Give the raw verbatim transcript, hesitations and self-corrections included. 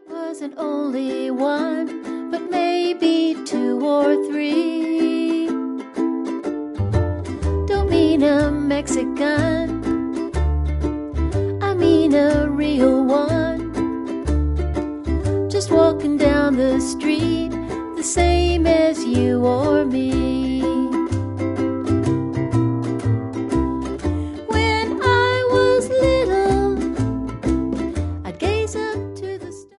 Wasn't only one, but maybe two or three. Don't mean a Mexican, I mean a real one. Just walking down the street, the same as you or me.